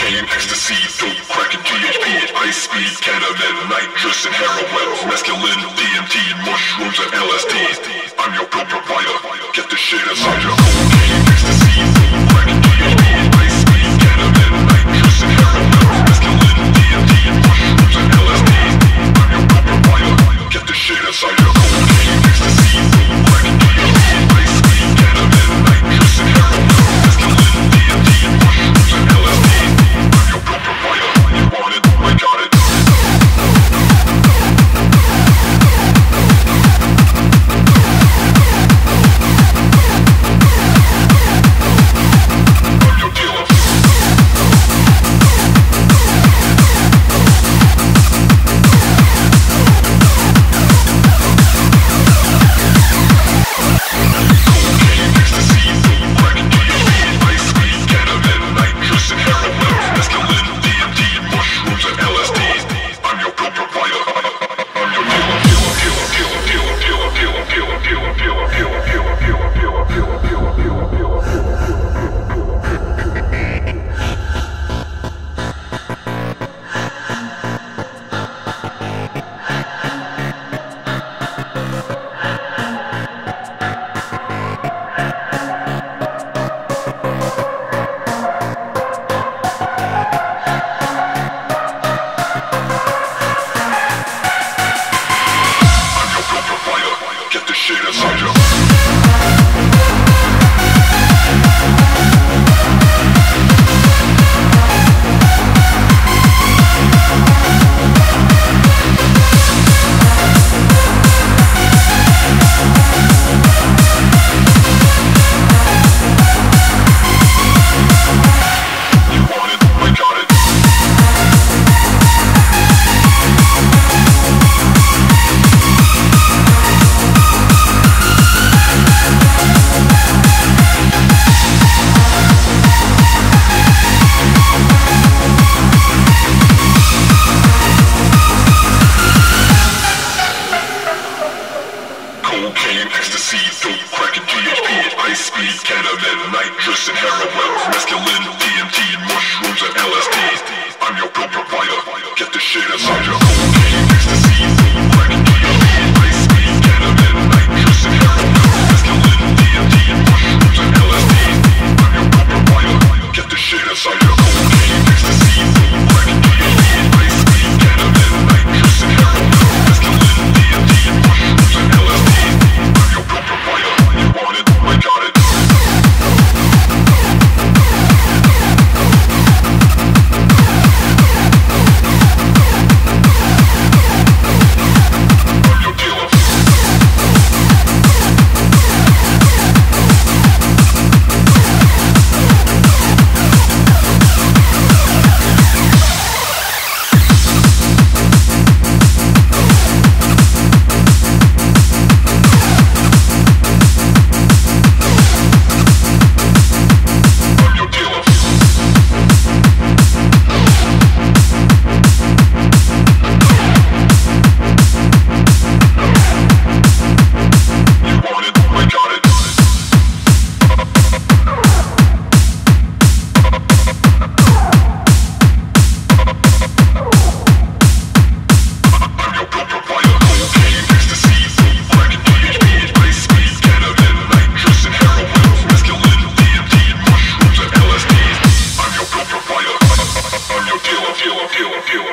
Cocaine, ecstasy, dope, crack and GHB, ice, speed, ketamine, nitrous and heroin, mescaline, DMT, mushrooms and LSD. I'm your pill provider, get the shit inside ya. Cocaine, ecstasy, dope, crack and GHB, ice, speed, ketamine, nitrous and heroin, mescaline, DMT, mushrooms and LSD. I'm your pill provider, get the shit inside ya. Cocaine, ecstasy, dope, crack and GHB, ice, speed, ketamine, nitrous and heroin, mescaline, DMT, mushrooms and LSD. I'm your pill provider, you want it, I got it. Cocaine, ecstasy, dope, crack and GHB, ice, speed, ketamine, nitrous and heroin, mescaline, DMT, mushrooms and LSD. I'm your pill provider, get the shit inside ya. Cocaine, ecstasy, dope, crack and GHB, ice, speed, ketamine, nitrous and heroin, mescaline, DMT, mushrooms and LSD. I'm your pill provider, get the shit inside ya. Cocaine, ecstasy, dope, crack and GHB, ice, speed, ketamine, nitrous and heroin, mescaline, DMT, mushrooms and LSD. I'm your pill provider, you want it, I got it. I'm your dealer. Killer.